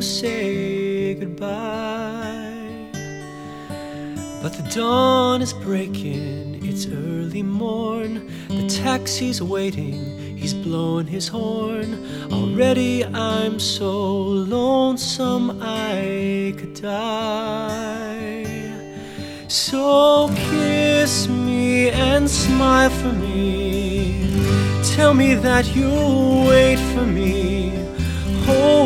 say goodbye. But the dawn is breaking, it's early morn. The taxi's waiting, he's blowing his horn. Already I'm so lonesome I could die. So kiss me and smile for me. Tell me that you'll wait for me. Hold